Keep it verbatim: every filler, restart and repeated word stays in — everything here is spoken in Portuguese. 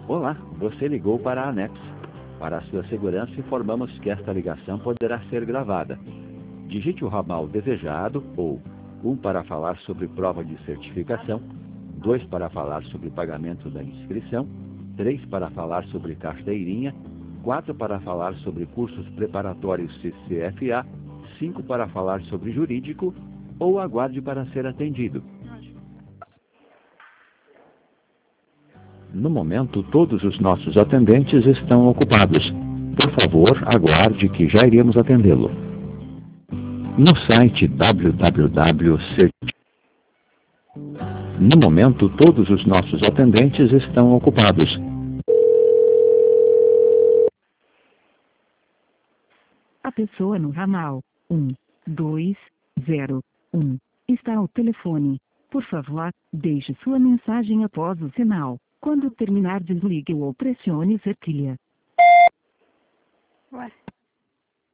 Olá, você ligou para a ANEX. Para a sua segurança, informamos que esta ligação poderá ser gravada. Digite o ramal desejado ou um para falar sobre prova de certificação, dois para falar sobre pagamento da inscrição, três para falar sobre carteirinha, quatro para falar sobre cursos preparatórios C C F A, cinco para falar sobre jurídico ou aguarde para ser atendido. No momento, todos os nossos atendentes estão ocupados. Por favor, aguarde que já iremos atendê-lo. No site w w w ponto cert... No momento, todos os nossos atendentes estão ocupados. A pessoa no ramal um, dois, zero, um está ao telefone. Por favor, deixe sua mensagem após o sinal. Quando terminar, desligue ou pressione cerquilha.